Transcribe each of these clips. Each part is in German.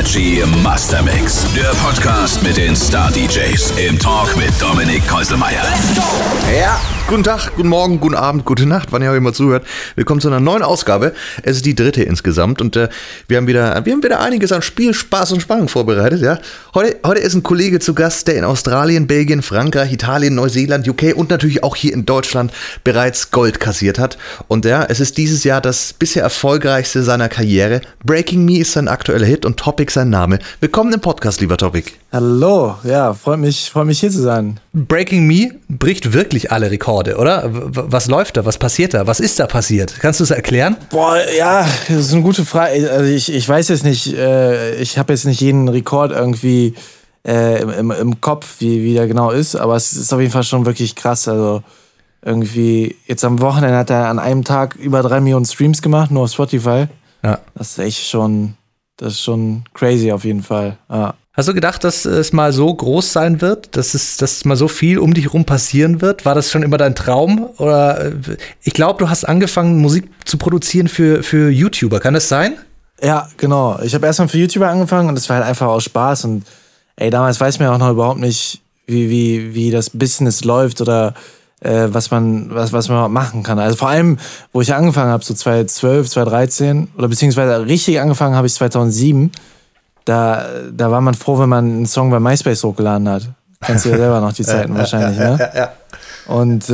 Energy Master Mix, der Podcast mit den Star-DJs im Talk mit Dominik Keuselmeier. Ja, guten Tag, guten Morgen, guten Abend, gute Nacht, wann ihr auch immer zuhört. Willkommen zu einer neuen Ausgabe. Es ist die dritte insgesamt und wir haben wieder einiges an Spiel, Spaß und Spannung vorbereitet. Ja, heute ist ein Kollege zu Gast, der in Australien, Belgien, Frankreich, Italien, Neuseeland, UK und natürlich auch hier in Deutschland bereits Gold kassiert hat. Und ja, es ist dieses Jahr das bisher erfolgreichste seiner Karriere. Breaking Me ist sein aktueller Hit und Topic sein Name. Willkommen im Podcast, lieber Topic. Hallo, ja, freut mich hier zu sein. Breaking Me bricht wirklich alle Rekorde, oder? Was läuft da? Was passiert da? Was ist da passiert? Kannst du es erklären? Boah, ja, das ist eine gute Frage. Also ich weiß jetzt nicht, ich habe jetzt nicht jeden Rekord irgendwie im Kopf, wie der genau ist, aber es ist auf jeden Fall schon wirklich krass. Also irgendwie, jetzt am Wochenende hat er an einem Tag über 3 Millionen Streams gemacht, nur auf Spotify. Ja. Das ist echt schon crazy auf jeden Fall. Ja. Hast du gedacht, dass es mal so groß sein wird, dass mal so viel um dich rum passieren wird? War das schon immer dein Traum? Oder ich glaube, du hast angefangen, Musik zu produzieren für YouTuber. Kann das sein? Ja, genau. Ich habe erstmal für YouTuber angefangen und das war halt einfach aus Spaß. Und damals weiß man ja auch noch überhaupt nicht, wie das Business läuft oder was man machen kann. Also vor allem, wo ich angefangen habe, so 2012, 2013 oder beziehungsweise richtig angefangen habe ich 2007. Da war man froh, wenn man einen Song bei MySpace hochgeladen hat. Kennst du ja selber noch die Zeiten wahrscheinlich, ne? Ja. Und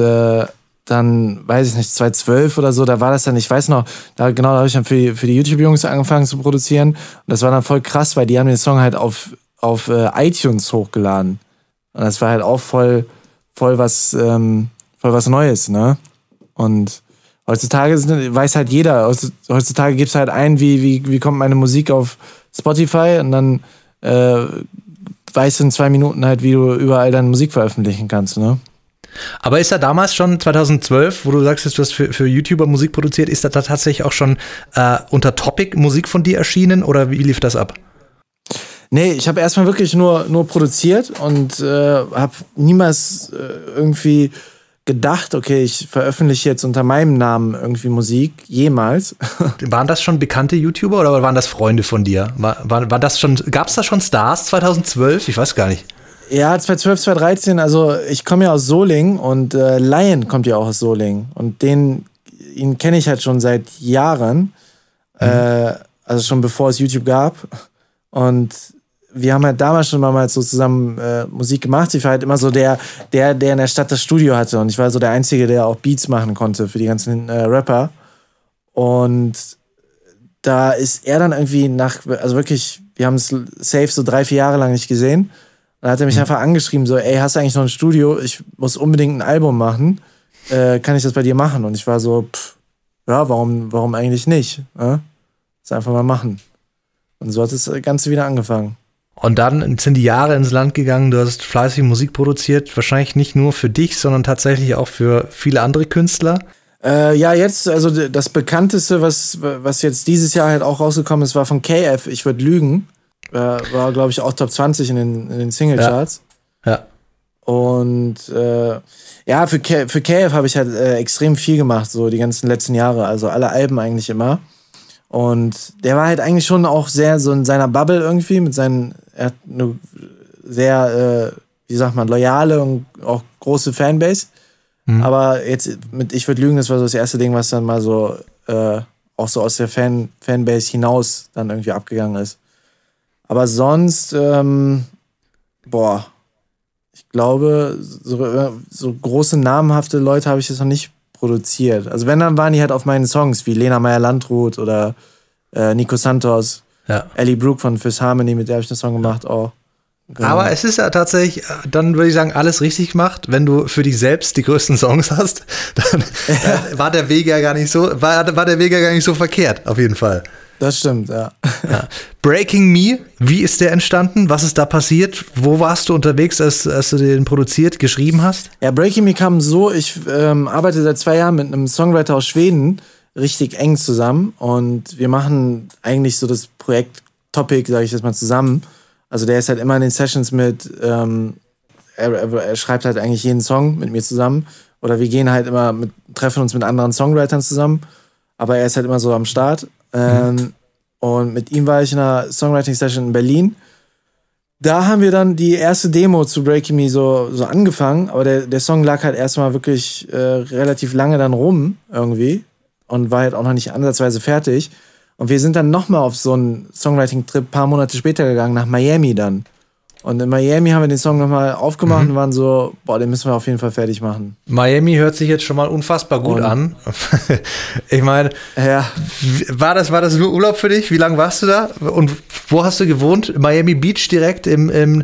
dann, weiß ich nicht, 2012 oder so, da war das dann, ich weiß noch, da habe ich dann für die YouTube-Jungs angefangen zu produzieren. Und das war dann voll krass, weil die haben den Song halt auf iTunes hochgeladen. Und das war halt auch voll was Neues, ne? Und heutzutage weiß halt jeder, heutzutage gibt's halt ein, wie kommt meine Musik auf Spotify und dann weißt du in 2 Minuten halt, wie du überall deine Musik veröffentlichen kannst, ne? Aber ist da damals schon 2012, wo du sagst, du hast für YouTuber Musik produziert, ist da tatsächlich auch schon unter Topic Musik von dir erschienen oder wie lief das ab? Nee, ich habe erstmal wirklich nur produziert und habe niemals irgendwie gedacht, okay, ich veröffentliche jetzt unter meinem Namen irgendwie Musik, jemals. Waren das schon bekannte YouTuber oder waren das Freunde von dir? War das schon, gab's da schon Stars 2012? Ich weiß gar nicht. Ja, 2012, 2013, also ich komme ja aus Solingen und Lion kommt ja auch aus Solingen und ihn kenne ich halt schon seit Jahren, also schon bevor es YouTube gab und wir haben halt damals schon mal so zusammen Musik gemacht. Ich war halt immer so der in der Stadt das Studio hatte. Und ich war so der Einzige, der auch Beats machen konnte für die ganzen Rapper. Und da ist er dann irgendwie also wirklich, wir haben es safe so 3-4 Jahre lang nicht gesehen. Und dann hat er mich einfach angeschrieben, so, hast du eigentlich noch ein Studio? Ich muss unbedingt ein Album machen. Kann ich das bei dir machen? Und ich war so, ja, warum eigentlich nicht? Das einfach mal machen. Und so hat das Ganze wieder angefangen. Und dann sind die Jahre ins Land gegangen, du hast fleißig Musik produziert, wahrscheinlich nicht nur für dich, sondern tatsächlich auch für viele andere Künstler. Ja, jetzt, also das bekannteste, was jetzt dieses Jahr halt auch rausgekommen ist, war von KF, Ich würd lügen. War, glaube ich, auch Top 20 in den Singlecharts. Ja. Und ja, für KF habe ich halt extrem viel gemacht, so die ganzen letzten Jahre, also alle Alben eigentlich immer. Und der war halt eigentlich schon auch sehr so in seiner Bubble irgendwie, er hat eine sehr, loyale und auch große Fanbase. Mhm. Aber jetzt mit Ich würd lügen, das war so das erste Ding, was dann mal so auch so aus der Fanbase hinaus dann irgendwie abgegangen ist. Aber sonst, ich glaube, so große, namhafte Leute habe ich jetzt noch nicht produziert. Also wenn, dann waren die halt auf meinen Songs, wie Lena Meyer-Landrut oder Nico Santos, Ellie Brooke von Fifth Harmony, mit der habe ich einen Song gemacht auch. Genau. Aber es ist ja tatsächlich, dann würde ich sagen, alles richtig gemacht. Wenn du für dich selbst die größten Songs hast, dann war der Weg ja gar nicht so, war der Weg ja gar nicht so verkehrt, auf jeden Fall. Das stimmt, ja. Breaking Me, wie ist der entstanden? Was ist da passiert? Wo warst du unterwegs, als du den produziert, geschrieben hast? Ja, Breaking Me kam so, ich arbeite seit 2 Jahren mit einem Songwriter aus Schweden richtig eng zusammen und wir machen eigentlich so das Projekt Topic, sage ich jetzt mal, zusammen. Also der ist halt immer in den Sessions mit, er schreibt halt eigentlich jeden Song mit mir zusammen oder wir gehen halt immer treffen uns mit anderen Songwritern zusammen, aber er ist halt immer so am Start. Und mit ihm war ich in einer Songwriting-Session in Berlin. Da haben wir dann die erste Demo zu Breaking Me so angefangen, aber der Song lag halt erstmal wirklich relativ lange dann rum irgendwie und war halt auch noch nicht ansatzweise fertig. Und wir sind dann nochmal auf so einen Songwriting-Trip ein paar Monate später gegangen, nach Miami dann. Und in Miami haben wir den Song nochmal aufgemacht und waren so, den müssen wir auf jeden Fall fertig machen. Miami hört sich jetzt schon mal unfassbar gut an. Ich meine, war das nur Urlaub für dich? Wie lange warst du da? Und wo hast du gewohnt? Miami Beach direkt am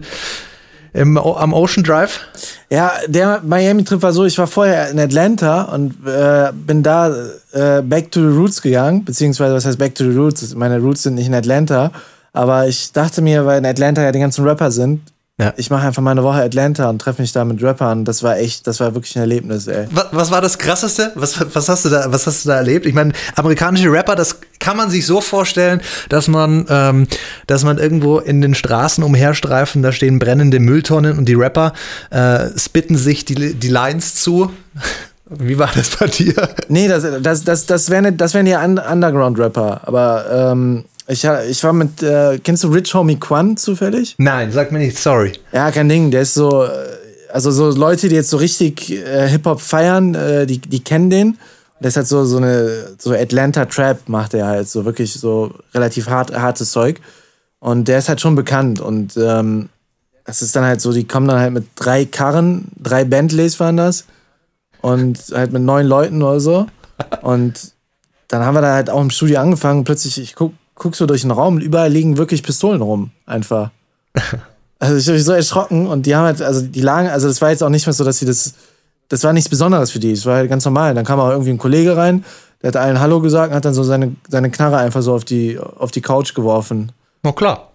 Ocean Drive? Ja, der Miami-Trip war so, ich war vorher in Atlanta und bin da back to the roots gegangen, beziehungsweise was heißt back to the roots? Meine Roots sind nicht in Atlanta. Aber ich dachte mir, weil in Atlanta ja die ganzen Rapper sind, ich mache einfach mal eine Woche Atlanta und treffe mich da mit Rappern. Das war wirklich ein Erlebnis, ey. Was war das Krasseste? Was hast du da erlebt? Ich meine, amerikanische Rapper, das kann man sich so vorstellen, dass man irgendwo in den Straßen umherstreifen, da stehen brennende Mülltonnen und die Rapper spitten sich die Lines zu. Wie war das bei dir? Nee, das wären ja Underground-Rapper, aber ich war mit, kennst du Rich Homie Quan zufällig? Nein, sag mir nicht, sorry. Ja, kein Ding, der ist so, also so Leute, die jetzt so richtig Hip-Hop feiern, die kennen den. Der ist halt so Atlanta Trap macht er halt, so wirklich so relativ hartes Zeug. Und der ist halt schon bekannt und das ist dann halt so, die kommen dann halt mit 3 Karren, 3 Bentleys waren das und halt mit 9 Leuten oder so. Und dann haben wir da halt auch im Studio angefangen und plötzlich, ich guck so durch den Raum und überall liegen wirklich Pistolen rum, einfach. Also ich habe mich so erschrocken und die haben halt, also die lagen, also das war jetzt auch nicht mehr so, dass sie das war nichts Besonderes für die, das war halt ganz normal. Dann kam auch irgendwie ein Kollege rein, der hat allen Hallo gesagt und hat dann so seine Knarre einfach so auf die Couch geworfen. Na klar.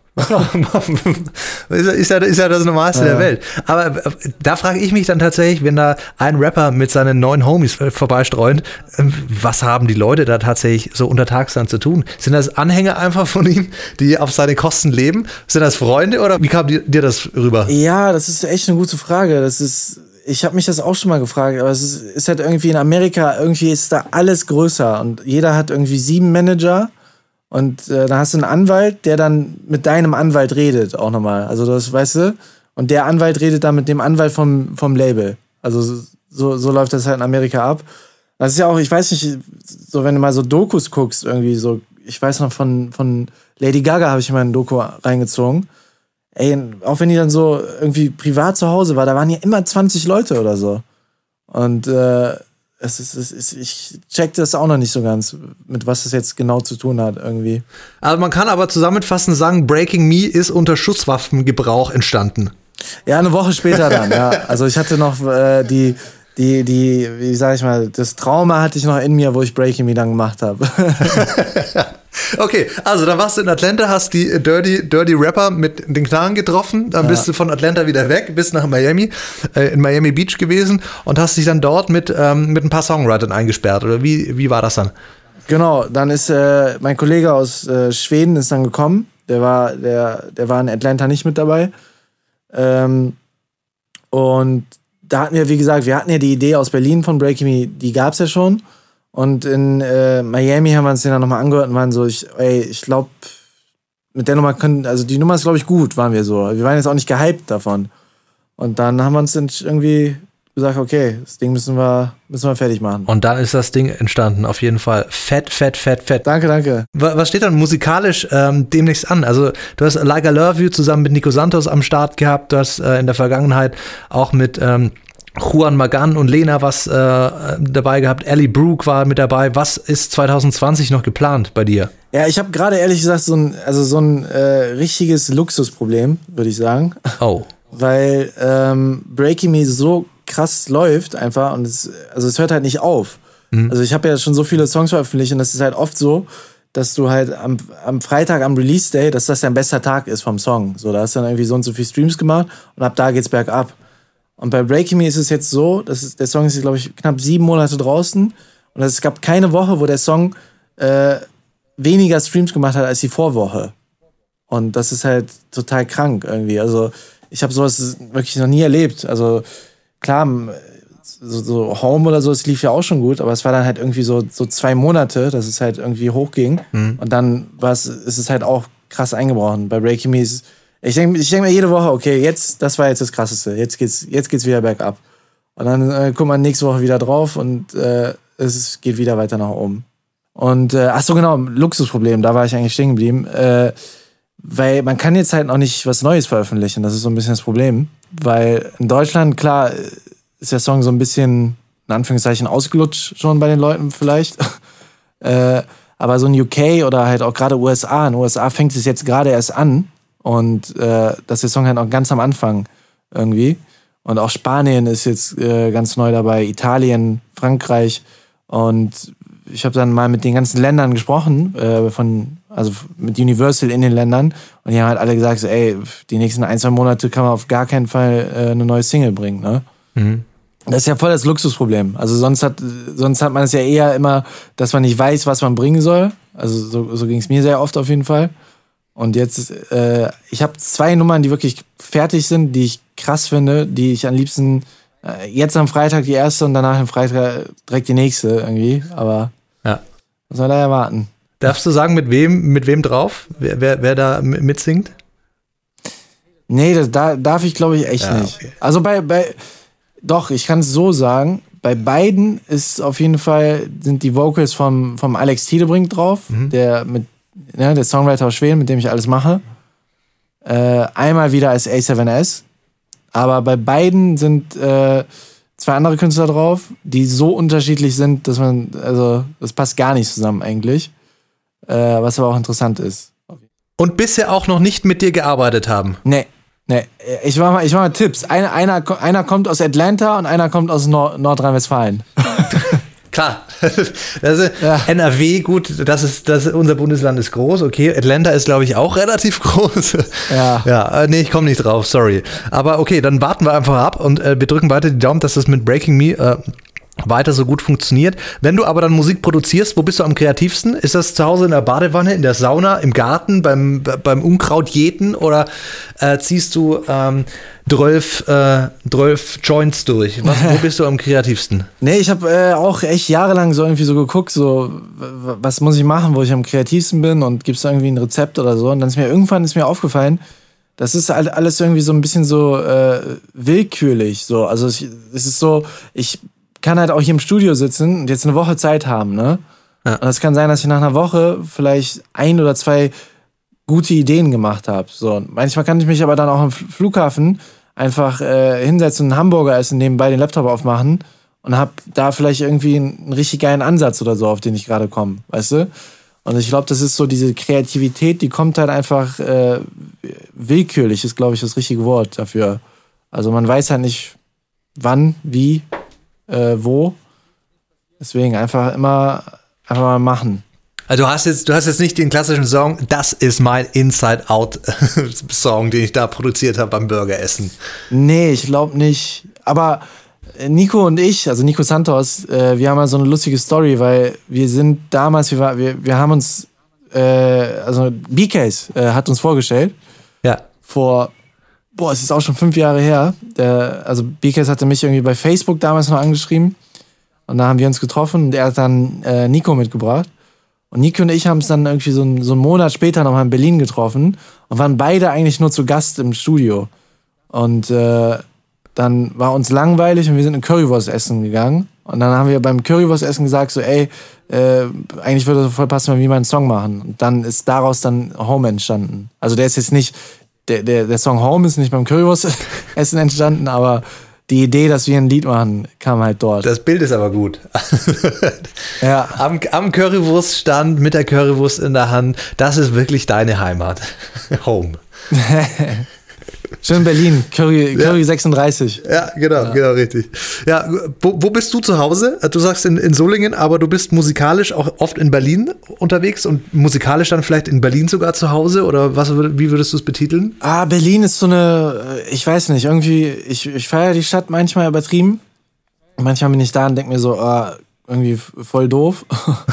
ist ja das Normalste der Welt. Aber da frage ich mich dann tatsächlich, wenn da ein Rapper mit seinen 9 Homies vorbeistreunt, was haben die Leute da tatsächlich so untertags dann zu tun? Sind das Anhänger einfach von ihm, die auf seine Kosten leben? Sind das Freunde oder wie kam dir das rüber? Ja, das ist echt eine gute Frage. Ich habe mich das auch schon mal gefragt, aber es ist halt irgendwie in Amerika, irgendwie ist da alles größer und jeder hat irgendwie 7 Manager. Und dann hast du einen Anwalt, der dann mit deinem Anwalt redet, auch nochmal. Also das, weißt du? Und der Anwalt redet dann mit dem Anwalt vom Label. Also so läuft das halt in Amerika ab. Das ist ja auch, ich weiß nicht, so wenn du mal so Dokus guckst, irgendwie so, ich weiß noch von Lady Gaga habe ich mal ein Doku reingezogen. Ey, auch wenn die dann so irgendwie privat zu Hause war, da waren ja immer 20 Leute oder so. Und ich check das auch noch nicht so ganz, mit was das jetzt genau zu tun hat irgendwie. Also man kann aber zusammenfassend sagen, Breaking Me ist unter Schusswaffengebrauch entstanden. Ja, eine Woche später dann, ja. Also ich hatte noch wie sag ich mal, das Trauma hatte ich noch in mir, wo ich Breaking Me dann gemacht habe. Okay, also dann warst du in Atlanta, hast die Dirty Rapper mit den Knarren getroffen, dann bist du von Atlanta wieder weg, bist nach Miami, in Miami Beach gewesen und hast dich dann dort mit ein paar Songwritern eingesperrt, oder wie war das dann? Genau, dann ist mein Kollege aus Schweden ist dann gekommen, der war in Atlanta nicht mit dabei. Und da hatten wir, wie gesagt, wir hatten ja die Idee aus Berlin von Breaking Me, die gab's ja schon. Und in Miami haben wir uns den dann nochmal angehört und waren so, ich glaube, mit der Nummer die Nummer ist, glaube ich, gut, waren wir so. Wir waren jetzt auch nicht gehypt davon. Und dann haben wir uns irgendwie gesagt, okay, das Ding müssen wir fertig machen. Und dann ist das Ding entstanden, auf jeden Fall. Fett. Danke. Was steht dann musikalisch demnächst an? Also du hast Like I Love You zusammen mit Nico Santos am Start gehabt, du hast in der Vergangenheit auch mit Juan Magan und Lena was dabei gehabt, Ellie Brooke war mit dabei. Was ist 2020 noch geplant bei dir? Ja, ich habe gerade ehrlich gesagt so ein richtiges Luxusproblem, würde ich sagen. Oh. Weil Breaking Me so krass läuft einfach und es hört halt nicht auf. Also ich habe ja schon so viele Songs veröffentlicht und es ist halt oft so, dass du halt am Freitag, am Release-Day, dass das dein bester Tag ist vom Song. So, da hast du dann irgendwie so und so viel Streams gemacht und ab da geht's bergab. Und bei Breaking Me ist es jetzt so, der Song ist, glaube ich, knapp 7 Monate draußen und es gab keine Woche, wo der Song weniger Streams gemacht hat als die Vorwoche. Und das ist halt total krank irgendwie. Also ich habe sowas wirklich noch nie erlebt. Also klar, so Home oder so, es lief ja auch schon gut, aber es war dann halt irgendwie so 2 Monate, dass es halt irgendwie hochging. Und dann ist es halt auch krass eingebrochen. Bei Breaking Me ich denk mir jede Woche, okay, das war jetzt das Krasseste, jetzt geht's wieder bergab. Und dann guckt man nächste Woche wieder drauf und es geht wieder weiter nach oben. Und ach so, genau, Luxusproblem, da war ich eigentlich stehen geblieben. Weil man kann jetzt halt noch nicht was Neues veröffentlichen, das ist so ein bisschen das Problem. Weil in Deutschland, klar, ist der Song so ein bisschen, in Anführungszeichen, ausgelutscht schon bei den Leuten vielleicht. Aber so ein UK oder halt auch gerade USA, in den USA fängt es jetzt gerade erst an. Und das ist der Song halt auch ganz am Anfang irgendwie. Und auch Spanien ist jetzt ganz neu dabei, Italien, Frankreich. Und ich habe dann mal mit den ganzen Ländern gesprochen, also mit Universal in den Ländern. Und die haben halt alle gesagt, so, ey, die nächsten 1-2 Monate kann man auf gar keinen Fall eine neue Single bringen. Ne? Mhm. Das ist ja voll das Luxusproblem. Also sonst hat man es ja eher immer, dass man nicht weiß, was man bringen soll. Also so ging es mir sehr oft auf jeden Fall. Und jetzt, ich habe 2 Nummern, die wirklich fertig sind, die ich krass finde, die ich am liebsten jetzt am Freitag die erste und danach am Freitag direkt die nächste irgendwie. Aber ja, was soll er erwarten? Darfst du sagen, mit wem drauf? Wer da mitsingt? Nee, das darf ich, glaube ich, echt nicht. Okay. Also doch, ich kann es so sagen, bei beiden ist auf jeden Fall, sind die Vocals vom Alex Tiedebrink drauf, der Songwriter aus Schweden, mit dem ich alles mache. Einmal wieder als A7S. Aber bei beiden sind 2 andere Künstler drauf, die so unterschiedlich sind, dass das passt gar nicht zusammen eigentlich. Was aber auch interessant ist. Und bisher auch noch nicht mit dir gearbeitet haben? Nee. Ich mach mal Tipps. Einer kommt aus Atlanta und einer kommt aus Nordrhein-Westfalen. Klar. NRW, gut, unser Bundesland ist groß, okay. Atlanta ist, glaube ich, auch relativ groß. Ja. Nee, ich komme nicht drauf, sorry. Aber okay, dann warten wir einfach ab und wir drücken weiter die Daumen, dass das mit Breaking Me weiter so gut funktioniert. Wenn du aber dann Musik produzierst, wo bist du am kreativsten? Ist das zu Hause in der Badewanne, in der Sauna, im Garten, beim Unkrautjäten oder ziehst du 12 Joints durch? Wo bist du am kreativsten? Nee, ich habe auch echt jahrelang so irgendwie so geguckt, so was muss ich machen, wo ich am kreativsten bin und gibt es irgendwie ein Rezept oder so. Und dann ist mir aufgefallen, das ist alles irgendwie so ein bisschen so willkürlich. So. Also es ist so, ich kann halt auch hier im Studio sitzen und jetzt eine Woche Zeit haben, ne? Ja. Und es kann sein, dass ich nach einer Woche vielleicht 1 oder 2 gute Ideen gemacht habe. So, manchmal kann ich mich aber dann auch am Flughafen einfach hinsetzen und einen Hamburger essen, nebenbei den Laptop aufmachen und habe da vielleicht irgendwie einen richtig geilen Ansatz oder so, auf den ich gerade komme, weißt du? Und ich glaube, das ist so diese Kreativität, die kommt halt einfach willkürlich, ist, glaube ich, das richtige Wort dafür. Also man weiß halt nicht, wann, wie, wo. Deswegen einfach mal machen. Also du hast jetzt nicht den klassischen Song, das ist mein Inside-Out-Song, den ich da produziert habe beim Burgeressen. Nee, ich glaube nicht. Aber Nico und ich, also Nico Santos, wir haben mal so eine lustige Story, weil wir sind damals, wir haben uns, also BKs hat uns vorgestellt. Ja. Es ist auch schon 5 Jahre her. Also BKs hatte mich irgendwie bei Facebook damals noch angeschrieben. Und da haben wir uns getroffen und er hat dann Nico mitgebracht. Und Nico und ich haben es dann irgendwie so einen Monat später nochmal in Berlin getroffen und waren beide eigentlich nur zu Gast im Studio. Und dann war uns langweilig und wir sind in Currywurst essen gegangen. Und dann haben wir beim Currywurst essen gesagt, so eigentlich würde es voll passen, wenn wir mal einen Song machen. Und dann ist daraus dann Home entstanden. Also der ist jetzt nicht, der Song Home ist nicht beim Currywurst essen entstanden, aber die Idee, dass wir ein Lied machen, kam halt dort. Das Bild ist aber gut. Ja. Am Currywurststand mit der Currywurst in der Hand, das ist wirklich deine Heimat. Home. Schön Berlin, Curry 36. Ja, genau, richtig. Ja, wo bist du zu Hause? Du sagst in Solingen, aber du bist musikalisch auch oft in Berlin unterwegs und musikalisch dann vielleicht in Berlin sogar zu Hause oder wie würdest du es betiteln? Berlin ist so eine, ich weiß nicht, irgendwie, ich feiere die Stadt manchmal übertrieben. Manchmal bin ich da und denke mir so, irgendwie voll doof.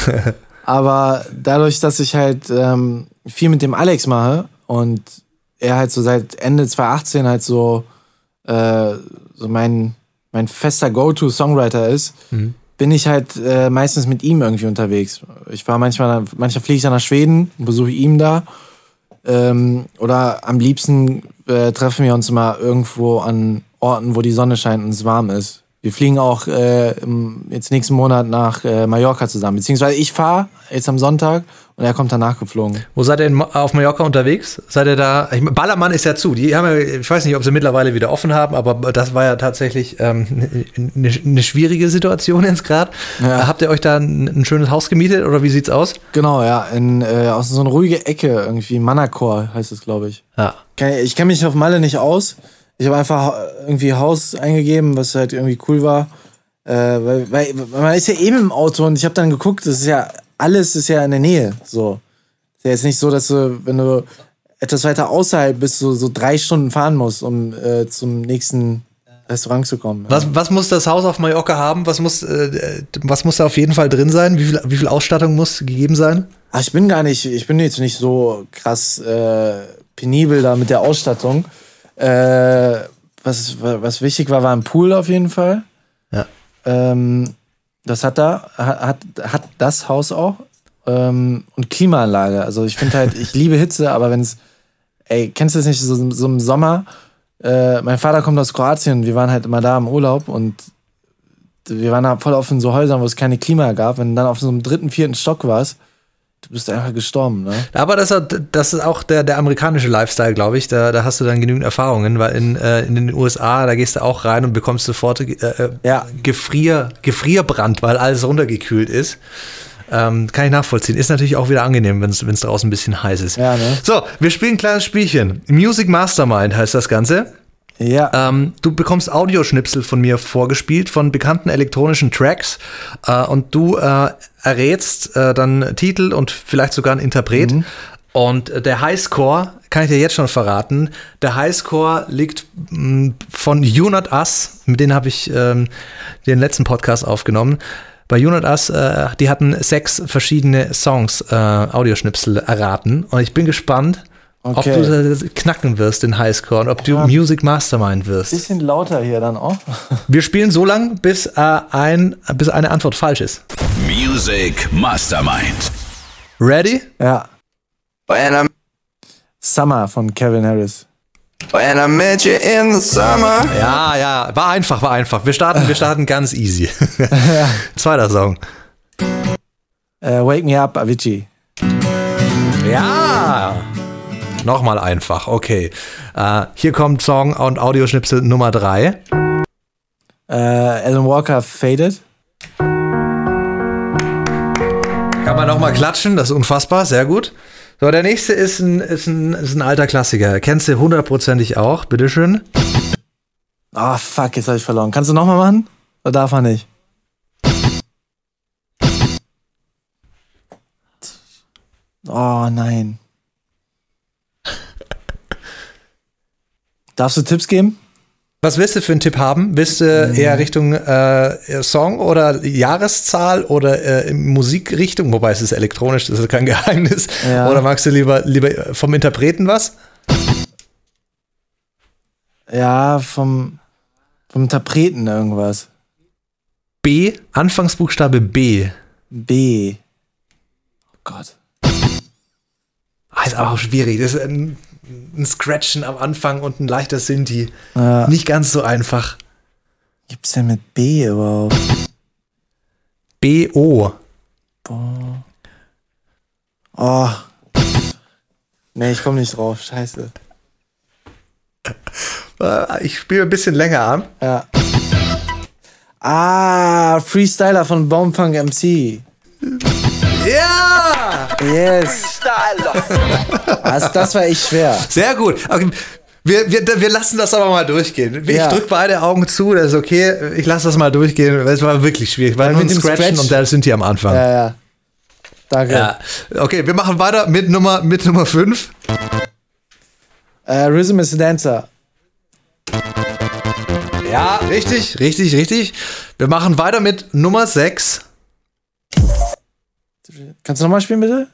Aber dadurch, dass ich halt viel mit dem Alex mache und er halt so seit Ende 2018 halt so mein mein fester Go-To-Songwriter ist, bin ich halt meistens mit ihm irgendwie unterwegs. Ich war manchmal fliege ich dann nach Schweden und besuche ihn da. Oder am liebsten treffen wir uns immer irgendwo an Orten, wo die Sonne scheint und es warm ist. Wir fliegen auch jetzt nächsten Monat nach Mallorca zusammen. Beziehungsweise ich fahre jetzt am Sonntag und er kommt danach geflogen. Wo seid ihr auf Mallorca unterwegs? Seid ihr da? Ballermann ist ja zu. Die haben ja, ich weiß nicht, ob sie mittlerweile wieder offen haben, aber das war ja tatsächlich eine schwierige Situation jetzt gerade. Ja. Habt ihr euch da ein schönes Haus gemietet oder wie sieht's aus? Genau, ja. Aus so einer ruhigen Ecke irgendwie. Manacor heißt es, glaube ich. Ja. Ich kenne mich auf Malle nicht aus. Ich habe einfach irgendwie Haus eingegeben, was halt irgendwie cool war. Weil man ist ja eben im Auto und ich habe dann geguckt, alles ist ja in der Nähe. So. Ist ja jetzt nicht so, dass du, wenn du etwas weiter außerhalb bist, so 3 Stunden fahren musst, um zum nächsten Restaurant zu kommen. Ja. Was muss das Haus auf Mallorca haben? Was muss da auf jeden Fall drin sein? Wie viel Ausstattung muss gegeben sein? Ach, ich bin jetzt nicht so krass penibel da mit der Ausstattung. Was wichtig war ein Pool auf jeden Fall. Ja. Das hat das Haus auch. Und Klimaanlage. Also ich finde halt, ich liebe Hitze, aber kennst du das nicht, so im Sommer? Mein Vater kommt aus Kroatien, wir waren halt immer da im Urlaub und wir waren da voll oft in so Häusern, wo es keine Klima gab. Wenn du dann auf so einem 3., 4. Stock warst, du bist einfach gestorben, ne? Aber das ist auch der amerikanische Lifestyle, glaube ich. Da hast du dann genügend Erfahrungen, weil in den USA, da gehst du auch rein und bekommst sofort Gefrierbrand, weil alles runtergekühlt ist. Kann ich nachvollziehen. Ist natürlich auch wieder angenehm, wenn es draußen ein bisschen heiß ist. Ja, ne? So, wir spielen ein kleines Spielchen. Music Mastermind heißt das Ganze. Ja. Du bekommst Audioschnipsel von mir vorgespielt, von bekannten elektronischen Tracks und du errätst dann Titel und vielleicht sogar einen Interpret. Und der Highscore, kann ich dir jetzt schon verraten, der Highscore liegt von You Not Us, mit denen habe ich den letzten Podcast aufgenommen. Bei You Not Us, die hatten 6 verschiedene Songs, Audioschnipsel erraten und ich bin gespannt, ob du knacken wirst, den Highscore, und ob du Music Mastermind wirst. Bisschen lauter hier dann auch. Wir spielen so lang, bis eine Antwort falsch ist. Music Mastermind. Ready? Ja. Summer von Calvin Harris. When I met you in the summer. Ja, war einfach. Wir starten ganz easy. Zweiter Song. Wake Me Up, Avicii. Ja! Nochmal einfach, okay. Hier kommt Song und Audioschnipsel Nummer 3. Alan Walker, Faded. Kann man nochmal klatschen, das ist unfassbar, sehr gut. So, der nächste ist ein alter Klassiker. Kennst du hundertprozentig auch, bitteschön. Ah, fuck, jetzt habe ich verloren. Kannst du nochmal machen? Oder darf man nicht? Oh, nein. Darfst du Tipps geben? Was willst du für einen Tipp haben? Willst du eher Richtung Song oder Jahreszahl oder Musikrichtung? Wobei es ist elektronisch, das ist kein Geheimnis. Ja. Oder magst du lieber vom Interpreten was? Ja, vom Interpreten irgendwas. B, Anfangsbuchstabe B. B. Oh Gott. Ist aber auch schwierig. Das ist ein Scratchen am Anfang und ein leichter Synthi. Ja. Nicht ganz so einfach. Gibt's denn mit B überhaupt? B-O. Boah. Oh. Nee, ich komme nicht drauf. Scheiße. Ich spiele ein bisschen länger an. Ja. Ah, Freestyler von Baumfunk MC. Ja! Yes. Also, das war echt schwer. Sehr gut. Okay. Wir lassen das aber mal durchgehen. Ich Ja. drücke beide Augen zu, das ist okay. Ich lasse das mal durchgehen, weil es war wirklich schwierig. Weil Ja, nur ein mit dem Scratchen Scratch. und da sind die am Anfang. Ja. Danke. Ja. Okay, wir machen weiter mit Nummer 5. Rhythm is a Dancer. Ja, richtig. Wir machen weiter mit Nummer 6. Kannst du nochmal spielen, bitte?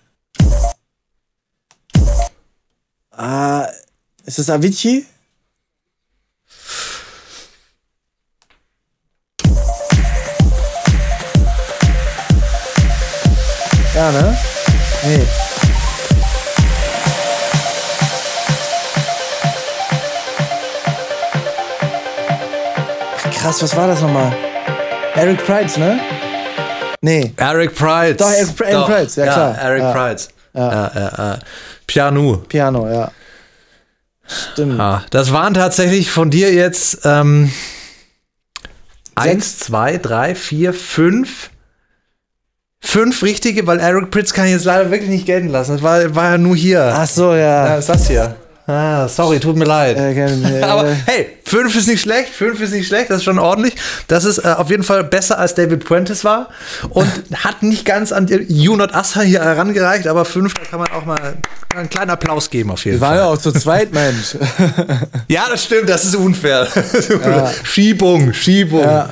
Ist das Avicii? Ja, ne? Nee. Ach, krass, was war das nochmal? Eric Prydz, ne? Nee. Eric Prydz. Doch, Eric Prydz, ja klar. Eric Prydz. Ja. Piano, ja. Stimmt. Das waren tatsächlich von dir jetzt 1, 2, 3, 4, 5. 5 richtige, weil Eric Prydz kann ich jetzt leider wirklich nicht gelten lassen. Das war ja nur hier. Ach so, ja. Ja, ist das hier. Sorry, tut mir leid. Aber hey, 5 ist nicht schlecht, das ist schon ordentlich. Das ist auf jeden Fall besser als David Puentes war und hat nicht ganz an You Not Us hier herangereicht, aber 5, da kann man auch mal einen kleinen Applaus geben auf jeden Fall. Wir waren ja auch zu zweit, Mensch. Ja, das stimmt, das ist unfair. Ja. Schiebung. Ja.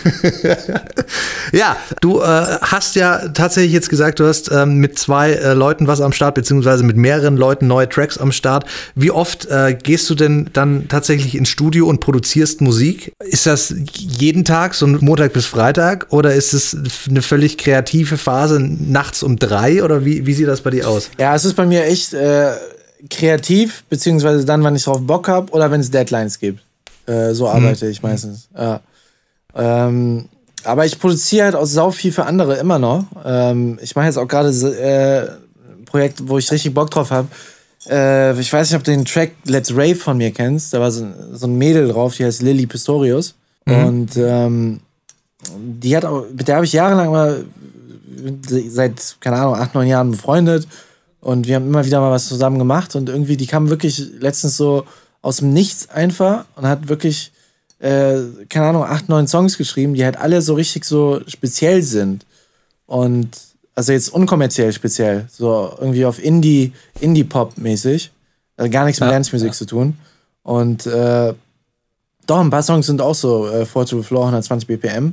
Ja, du hast ja tatsächlich jetzt gesagt, du hast mit 2 Leuten was am Start, beziehungsweise mit mehreren Leuten neue Tracks am Start. Wie oft gehst du denn dann tatsächlich ins Studio und produzierst Musik? Ist das jeden Tag, so Montag bis Freitag? Oder ist es eine völlig kreative Phase nachts um 3? Oder wie sieht das bei dir aus? Ja, es ist bei mir echt kreativ, beziehungsweise dann, wann ich drauf Bock habe oder wenn es Deadlines gibt. So arbeite ich meistens. Ja. Aber ich produziere halt auch sau viel für andere immer noch. Ich mache jetzt auch gerade ein Projekt, wo ich richtig Bock drauf habe. Ich weiß nicht, ob du den Track Let's Rave von mir kennst. Da war so ein Mädel drauf, die heißt Lily Pistorius. Und mit der habe ich jahrelang mal seit, keine Ahnung, 8, 9 Jahren befreundet. Und wir haben immer wieder mal was zusammen gemacht. Und irgendwie, die kam wirklich letztens so aus dem Nichts einfach und hat wirklich, keine Ahnung, 8, 9 Songs geschrieben, die halt alle so richtig so speziell sind. Und also jetzt unkommerziell speziell, so irgendwie auf Indie-Pop-mäßig. Also gar nichts mit Dance-Musik zu tun. Und doch, ein paar Songs sind auch so 4 to the Floor, 120 BPM.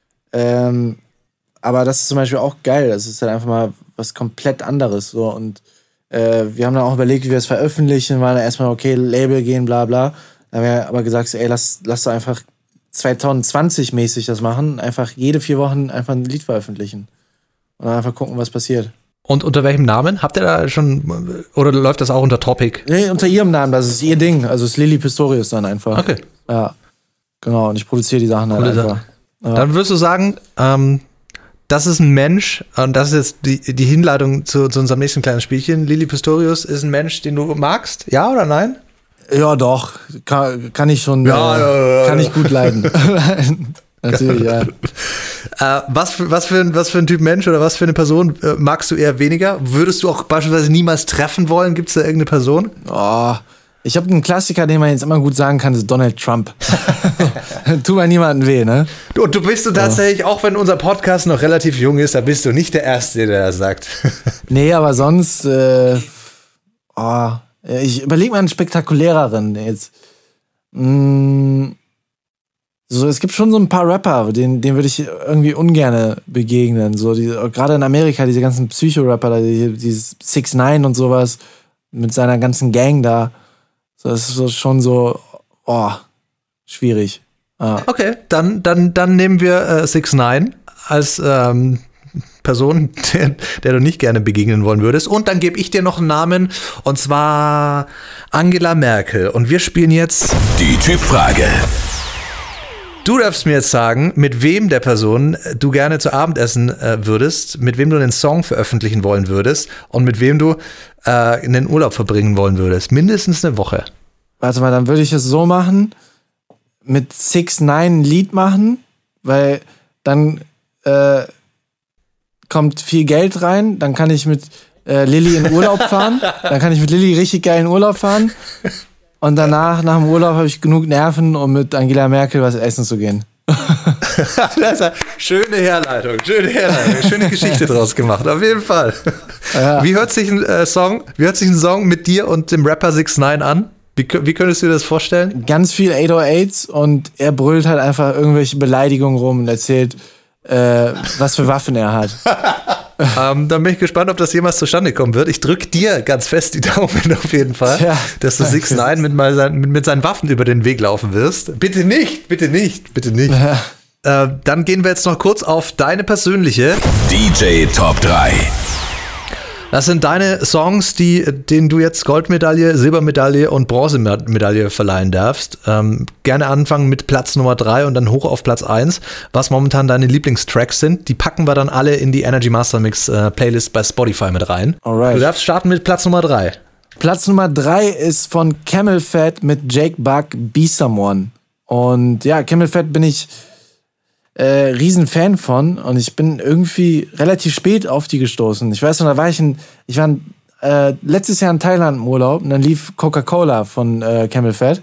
Aber das ist zum Beispiel auch geil. Das ist halt einfach mal was komplett anderes. So. Und wir haben dann auch überlegt, wie wir es veröffentlichen. Weil dann erstmal, okay, Label gehen, bla bla. Da haben wir aber gesagt, ey, lass doch einfach 2020-mäßig das machen. Einfach jede 4 Wochen einfach ein Lied veröffentlichen. Und dann einfach gucken, was passiert. Und unter welchem Namen? Habt ihr da schon, oder läuft das auch unter Topic? Nee, unter ihrem Namen, das ist ihr Ding. Also es ist Lily Pistorius dann einfach. Okay. Ja, genau. Und ich produziere die Sachen halt einfach. Ja. Dann würdest du sagen, das ist ein Mensch, und das ist jetzt die Hinleitung zu unserem nächsten kleinen Spielchen. Lily Pistorius ist ein Mensch, den du magst? Ja oder nein? Ja, doch. Kann ich schon, kann ich gut leiden. Natürlich, ja. Was für ein Typ Mensch oder was für eine Person magst du eher weniger? Würdest du auch beispielsweise niemals treffen wollen? Gibt es da irgendeine Person? Oh, ich habe einen Klassiker, den man jetzt immer gut sagen kann, das ist Donald Trump. Tut mir niemandem weh, ne? Du bist tatsächlich, auch wenn unser Podcast noch relativ jung ist, da bist du nicht der Erste, der das sagt. Nee, aber sonst, ich überlege mal einen spektakuläreren jetzt. So, es gibt schon so ein paar Rapper, denen würde ich irgendwie ungerne begegnen. So, gerade in Amerika, diese ganzen Psycho-Rapper, dieses 6ix9ine und sowas, mit seiner ganzen Gang da. So, das ist schon so, schwierig. Okay, dann nehmen wir 6ix9ine als Person, der du nicht gerne begegnen wollen würdest. Und dann gebe ich dir noch einen Namen, und zwar Angela Merkel. Und wir spielen jetzt die Typfrage. Du darfst mir jetzt sagen, mit wem der Person du gerne zu Abend essen würdest, mit wem du einen Song veröffentlichen wollen würdest und mit wem du einen Urlaub verbringen wollen würdest. Mindestens eine Woche. Warte mal, dann würde ich es so machen, mit 6ix9ine ein Lied machen, weil dann kommt viel Geld rein, dann kann ich mit Lilly in Urlaub fahren, dann kann ich mit Lilly richtig geil in Urlaub fahren. Und danach, nach dem Urlaub, habe ich genug Nerven, um mit Angela Merkel was essen zu gehen. Das ist eine schöne Herleitung. Schöne Geschichte draus gemacht, auf jeden Fall. Ja. Wie hört sich ein Song mit dir und dem Rapper 6ix9ine an? Wie könntest du dir das vorstellen? Ganz viel 808s und er brüllt halt einfach irgendwelche Beleidigungen rum und erzählt, was für Waffen er hat. Dann bin ich gespannt, ob das jemals zustande kommen wird. Ich drücke dir ganz fest die Daumen auf jeden Fall, dass du 6ix9ine mit seinen Waffen über den Weg laufen wirst. Bitte nicht. Dann gehen wir jetzt noch kurz auf deine persönliche DJ Top 3. Das sind deine Songs, denen du jetzt Goldmedaille, Silbermedaille und Bronzemedaille verleihen darfst. Gerne anfangen mit Platz Nummer 3 und dann hoch auf Platz 1, was momentan deine Lieblingstracks sind. Die packen wir dann alle in die Energy Master Mix Playlist bei Spotify mit rein. Alright. Du darfst starten mit Platz Nummer 3. Platz Nummer 3 ist von Camel Fat mit Jake Buck, Be Someone. Und ja, Camel Fat bin ich riesen Fan von und ich bin irgendwie relativ spät auf die gestoßen. Ich weiß noch, da war ich war letztes Jahr in Thailand im Urlaub und dann lief Coca-Cola von Camel Fat.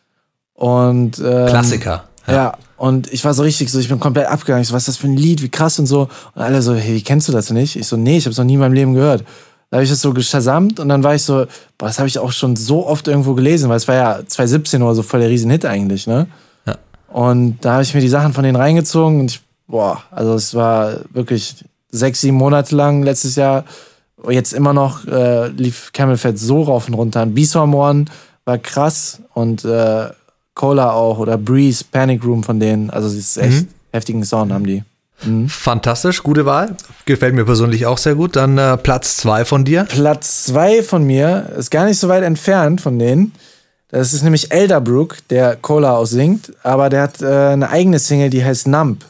Und Klassiker. Ja, und ich war so richtig so, ich bin komplett abgegangen. Ich so, was ist das für ein Lied, wie krass und so. Und alle so, hey, wie kennst du das nicht? Ich so, nee, ich hab's noch nie in meinem Leben gehört. Da habe ich das so geschasamt und dann war ich so, boah, das habe ich auch schon so oft irgendwo gelesen, weil es war ja 2017 oder so voll der Riesenhit eigentlich, ne? Ja. Und da habe ich mir die Sachen von denen reingezogen und also es war wirklich 6-7 Monate lang letztes Jahr. Jetzt immer noch lief Camel Fat so rauf und runter. Be Someone war krass und Cola auch oder Breeze, Panic Room von denen. Also es ist echt heftigen Sound haben die. Fantastisch, gute Wahl. Gefällt mir persönlich auch sehr gut. Dann Platz 2 von dir. Platz 2 von mir ist gar nicht so weit entfernt von denen. Das ist nämlich Elderbrook, der Cola aussingt, aber der hat eine eigene Single, die heißt Numb.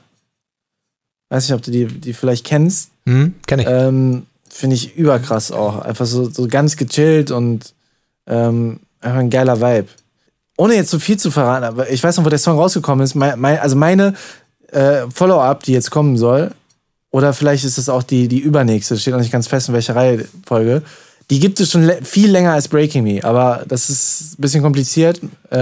Weiß nicht, ob du die vielleicht kennst. Kenn ich. Finde ich überkrass auch. Einfach so ganz gechillt und einfach ein geiler Vibe. Ohne jetzt so viel zu verraten, aber ich weiß noch, wo der Song rausgekommen ist. Meine Follow-up, die jetzt kommen soll, oder vielleicht ist es auch die übernächste, steht noch nicht ganz fest, in welcher Reihenfolge. Die gibt es schon viel länger als Breaking Me, aber das ist ein bisschen kompliziert.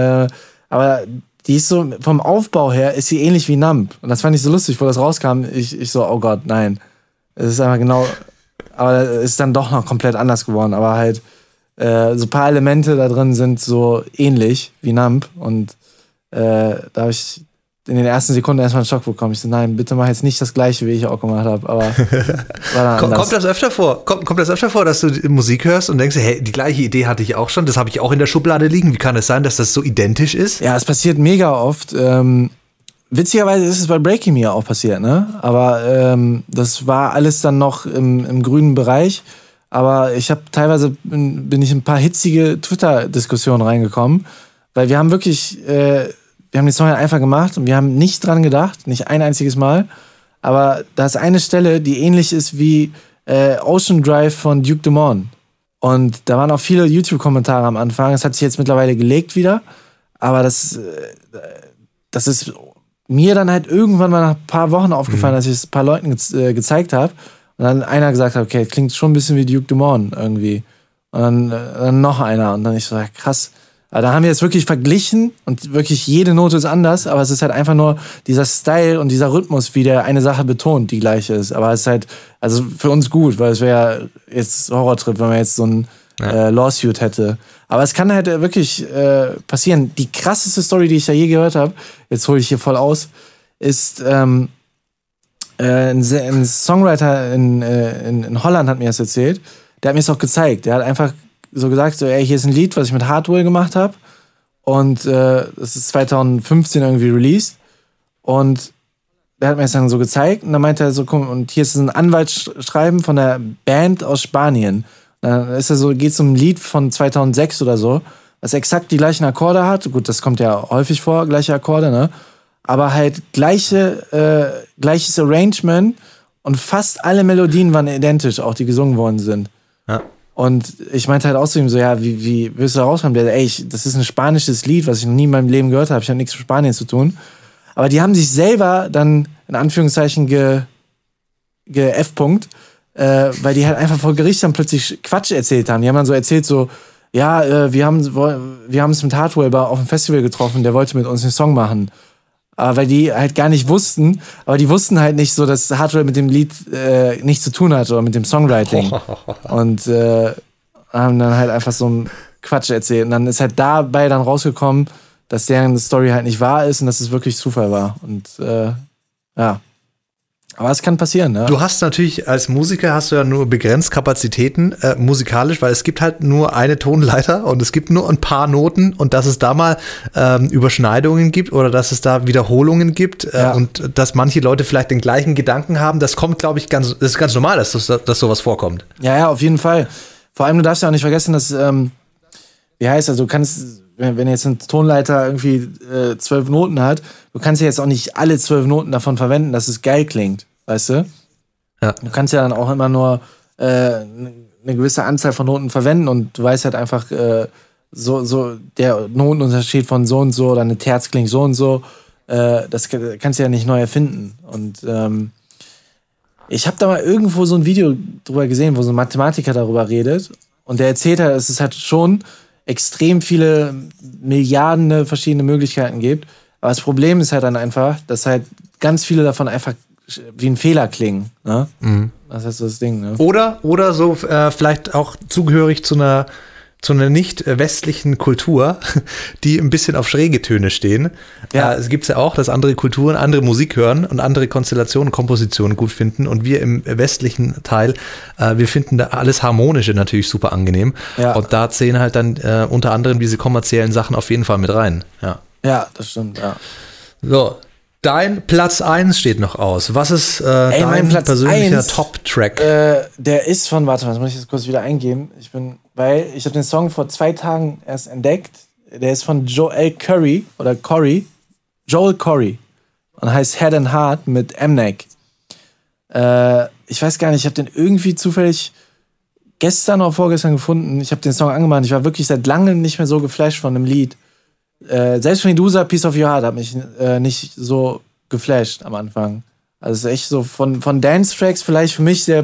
Aber die ist so, vom Aufbau her ist sie ähnlich wie Numb. Und das fand ich so lustig, wo das rauskam. Ich so, oh Gott, nein. Es ist einfach genau, aber es ist dann doch noch komplett anders geworden. Aber halt, so ein paar Elemente da drin sind so ähnlich wie Numb. Und da habe ich in den ersten Sekunden erstmal einen Schock bekommen. Ich so, nein, bitte mach jetzt nicht das Gleiche, wie ich auch gemacht habe. Aber war dann Kommt das öfter vor? Kommt das öfter vor, dass du Musik hörst und denkst, hey, die gleiche Idee hatte ich auch schon, das habe ich auch in der Schublade liegen. Wie kann es sein, dass das so identisch ist? Ja, es passiert mega oft. Witzigerweise ist es bei Breaking Me auch passiert, ne? Aber das war alles dann noch im grünen Bereich. Aber ich habe teilweise bin ich in ein paar hitzige Twitter-Diskussionen reingekommen, weil wir haben wirklich wir haben den Song einfach gemacht und wir haben nicht dran gedacht, nicht ein einziges Mal. Aber da ist eine Stelle, die ähnlich ist wie Ocean Drive von Duke Dumont. Und da waren auch viele YouTube-Kommentare am Anfang. Das hat sich jetzt mittlerweile gelegt wieder. Aber das ist mir dann halt irgendwann mal nach ein paar Wochen aufgefallen, dass ich es ein paar Leuten gezeigt habe. Und dann einer gesagt hat, okay, klingt schon ein bisschen wie Duke Dumont irgendwie. Und dann noch einer. Und dann ich so, ja, krass. Aber da haben wir jetzt wirklich verglichen und wirklich jede Note ist anders, aber es ist halt einfach nur dieser Style und dieser Rhythmus, wie der eine Sache betont, die gleiche ist. Aber es ist halt, also für uns gut, weil es wäre ja jetzt Horrortrip, wenn man jetzt so ein Lawsuit hätte. Aber es kann halt wirklich passieren. Die krasseste Story, die ich da je gehört habe, jetzt hole ich hier voll aus, ist ein Songwriter in Holland hat mir das erzählt. Der hat mir das auch gezeigt. Der hat einfach so gesagt, so, ey, hier ist ein Lied, was ich mit Hardwell gemacht habe. Und das ist 2015 irgendwie released. Und der hat mir das dann so gezeigt. Und dann meinte er so, komm, und hier ist ein Anwaltsschreiben von der Band aus Spanien. Dann ist er so, geht es um ein Lied von 2006 oder so, was exakt die gleichen Akkorde hat. Gut, das kommt ja häufig vor, gleiche Akkorde, ne? Aber halt gleiches Arrangement und fast alle Melodien waren identisch, auch die gesungen worden sind. Ja. Und ich meinte halt auch zu ihm so, ja, wie willst du da rauskommen? Der, ey, das ist ein spanisches Lied, was ich noch nie in meinem Leben gehört habe. Ich habe nichts mit Spanien zu tun. Aber die haben sich selber dann, in Anführungszeichen, ge-F-Punkt, weil die halt einfach vor Gericht dann plötzlich Quatsch erzählt haben. Die haben dann so erzählt so, ja, wir haben es mit Hardwell auf dem Festival getroffen, der wollte mit uns einen Song machen. Aber weil die halt gar nicht wussten, aber die wussten halt nicht so, dass Hardwell mit dem Lied nichts zu tun hat oder mit dem Songwriting. Und haben dann halt einfach so einen Quatsch erzählt. Und dann ist halt dabei dann rausgekommen, dass deren Story halt nicht wahr ist und dass es wirklich Zufall war. Und ja. Aber es kann passieren, ne? Du hast natürlich als Musiker hast du ja nur begrenzt Kapazitäten musikalisch, weil es gibt halt nur eine Tonleiter und es gibt nur ein paar Noten und dass es da mal Überschneidungen gibt oder dass es da Wiederholungen gibt und dass manche Leute vielleicht den gleichen Gedanken haben, das kommt, glaube ich, das ist ganz normal, dass sowas vorkommt. Ja, auf jeden Fall. Vor allem, du darfst ja auch nicht vergessen, dass, du kannst, wenn jetzt ein Tonleiter irgendwie 12 Noten hat, du kannst ja jetzt auch nicht alle 12 Noten davon verwenden, dass es geil klingt, weißt du? Ja. Du kannst ja dann auch immer nur eine gewisse Anzahl von Noten verwenden und du weißt halt einfach so der Notenunterschied von so und so oder eine Terz klingt so und so, das kannst du ja nicht neu erfinden. Und ich habe da mal irgendwo so ein Video drüber gesehen, wo so ein Mathematiker darüber redet und der erzählt halt, dass es halt schon extrem viele Milliarden verschiedene Möglichkeiten gibt. Aber das Problem ist halt dann einfach, dass halt ganz viele davon einfach wie ein Fehler klingen. Ne? Mhm. Das ist das Ding. Ne? Oder so vielleicht auch zugehörig zu einer nicht westlichen Kultur, die ein bisschen auf schräge Töne stehen. Ja. Es gibt ja auch, dass andere Kulturen andere Musik hören und andere Konstellationen, Kompositionen gut finden und wir im westlichen Teil, wir finden da alles Harmonische natürlich super angenehm. Ja. Und da zählen halt dann unter anderem diese kommerziellen Sachen auf jeden Fall mit rein. Ja, das stimmt, ja. So, dein Platz 1 steht noch aus. Was ist dein Platz persönlicher Top-Track? Der ist von, warte mal, das muss ich jetzt kurz wieder eingeben. Ich habe den Song vor 2 Tagen erst entdeckt. Der ist von Joel Corry und heißt Head and Heart mit Mnek. Ich weiß gar nicht, ich habe den irgendwie zufällig gestern oder vorgestern gefunden. Ich habe den Song angemacht. Ich war wirklich seit langem nicht mehr so geflasht von einem Lied. Selbst Medusa, Piece of Your Heart hat mich nicht so geflasht am Anfang. Also es ist echt so von Dance-Tracks vielleicht für mich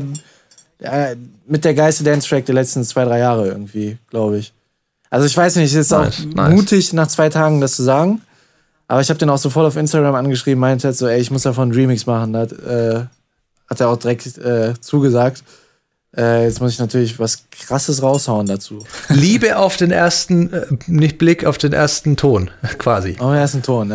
mit der geilste Dance-Track der letzten 2-3 Jahre irgendwie, glaube ich. Also ich weiß nicht, es ist auch mutig, nach 2 Tagen das zu sagen, aber ich habe den auch sofort auf Instagram angeschrieben, meinte halt so, ich muss davon einen Remix machen. Da hat er auch direkt zugesagt. Jetzt muss ich natürlich was Krasses raushauen dazu. Liebe auf den ersten, nicht Blick auf den ersten Ton, quasi. Auf den ersten Ton,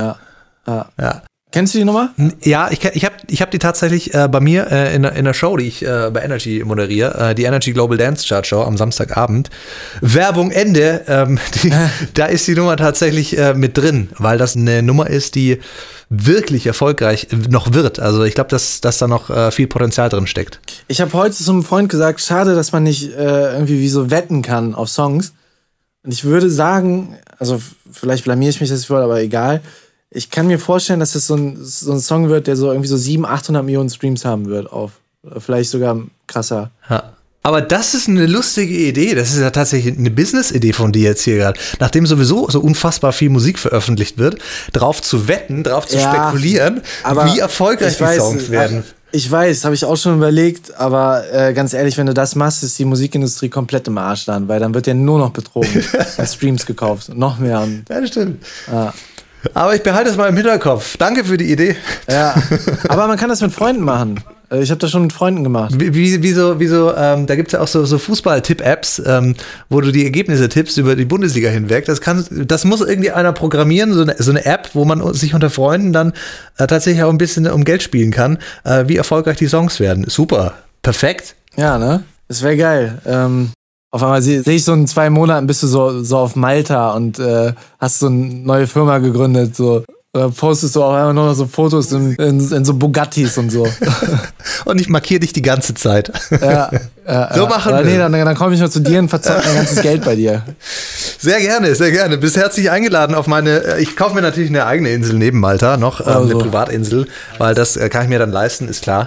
ja. Kennst du die Nummer? Ja, ich hab die tatsächlich bei mir in der Show, die ich bei Energy moderiere, die Energy Global Dance Chart Show am Samstagabend. Werbung Ende. Da ist die Nummer tatsächlich mit drin, weil das eine Nummer ist, die wirklich erfolgreich noch wird. Also ich glaube, dass da noch viel Potenzial drin steckt. Ich habe heute zu einem Freund gesagt, schade, dass man nicht irgendwie wie so wetten kann auf Songs. Und ich würde sagen, also vielleicht blamiere ich mich das voll, aber egal. Ich kann mir vorstellen, dass das so ein Song wird, der so irgendwie so 700-800 Millionen Streams haben wird vielleicht sogar krasser. Ja. Aber das ist eine lustige Idee. Das ist ja tatsächlich eine Business-Idee von dir jetzt hier gerade. Nachdem sowieso so unfassbar viel Musik veröffentlicht wird, drauf zu wetten, drauf zu spekulieren, wie erfolgreich die Songs werden. Ich weiß, habe ich auch schon überlegt, aber ganz ehrlich, wenn du das machst, ist die Musikindustrie komplett im Arsch dann, weil dann wird ja nur noch betrogen, Streams gekauft und noch mehr. Und, ja, das stimmt. Ja. Aber ich behalte es mal im Hinterkopf. Danke für die Idee. Ja, aber man kann das mit Freunden machen. Ich habe das schon mit Freunden gemacht. Wieso, da gibt es ja auch so Fußball-Tipp-Apps, wo du die Ergebnisse tippst über die Bundesliga hinweg. Das muss irgendwie einer programmieren, so eine App, wo man sich unter Freunden dann tatsächlich auch ein bisschen um Geld spielen kann, wie erfolgreich die Songs werden. Super, perfekt. Ja, ne? Das wäre geil. Auf einmal sehe ich so in 2 Monaten bist du so auf Malta und hast so eine neue Firma gegründet, so. Oder postest du auch einfach nur noch so Fotos in so Bugattis und so. Und ich markiere dich die ganze Zeit. Ja. So machen wir. Nee, dann komme ich noch zu dir und verzocke mein ganzes Geld bei dir. Sehr gerne, sehr gerne. Bist herzlich eingeladen auf ich kaufe mir natürlich eine eigene Insel neben Malta noch, eine Privatinsel, weil das kann ich mir dann leisten, ist klar.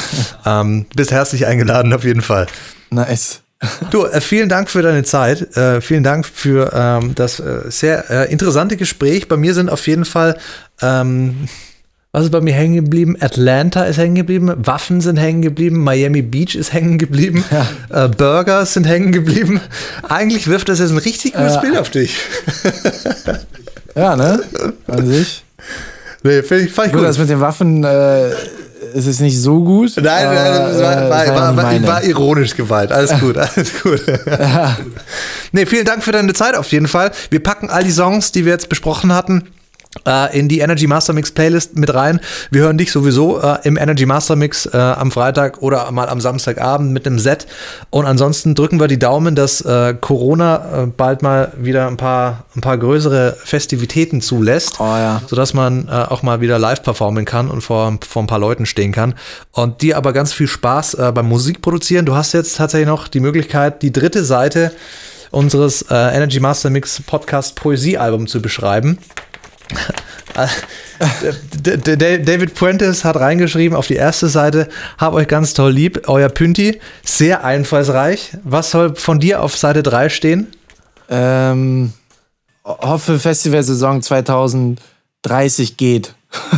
Bist herzlich eingeladen auf jeden Fall. Nice. Du, vielen Dank für deine Zeit. Vielen Dank für das sehr interessante Gespräch. Bei mir sind auf jeden Fall, was ist bei mir hängen geblieben? Atlanta ist hängen geblieben, Waffen sind hängen geblieben, Miami Beach ist hängen geblieben, Burgers sind hängen geblieben. Eigentlich wirft das jetzt ein richtig gutes Bild auf dich. Ja, ne? An sich. Nee, fand ich gut. Das mit den Waffen es ist nicht so gut. Nein, war ironisch gemeint. Alles gut, alles gut. Ja. Nee, vielen Dank für deine Zeit auf jeden Fall. Wir packen all die Songs, die wir jetzt besprochen hatten, in die Energy Master Mix Playlist mit rein. Wir hören dich sowieso im Energy Master Mix am Freitag oder mal am Samstagabend mit einem Set. Und ansonsten drücken wir die Daumen, dass Corona bald mal wieder ein paar größere Festivitäten zulässt, sodass man auch mal wieder live performen kann und vor ein paar Leuten stehen kann. Und dir aber ganz viel Spaß beim Musikproduzieren. Du hast jetzt tatsächlich noch die Möglichkeit, die dritte Seite unseres Energy Master Mix Podcast Poesiealbum zu beschreiben. David Puentes hat reingeschrieben auf die erste Seite: Hab euch ganz toll lieb, euer Pünti, sehr einfallsreich. Was soll von dir auf Seite 3 stehen? Hoffe Festivalsaison 2030 geht.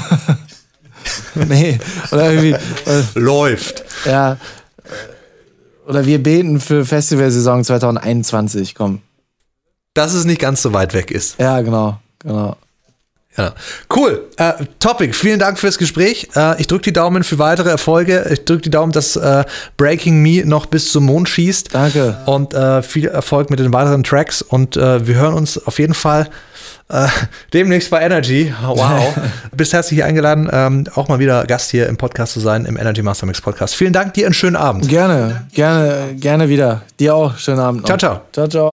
Nee, oder irgendwie Läuft. Ja. Oder wir beten für Festivalsaison 2021, komm. Dass es nicht ganz so weit weg ist. Ja, genau. Ja. Cool. Topic. Vielen Dank fürs Gespräch. Ich drücke die Daumen für weitere Erfolge. Ich drücke die Daumen, dass Breaking Me noch bis zum Mond schießt. Danke. Und viel Erfolg mit den weiteren Tracks. Und wir hören uns auf jeden Fall demnächst bei Energy. Wow. Bist herzlich eingeladen, auch mal wieder Gast hier im Podcast zu sein, im Energy Master Mix Podcast. Vielen Dank, dir einen schönen Abend. Gerne wieder. Dir auch. Schönen Abend noch. Ciao, ciao. Ciao, ciao.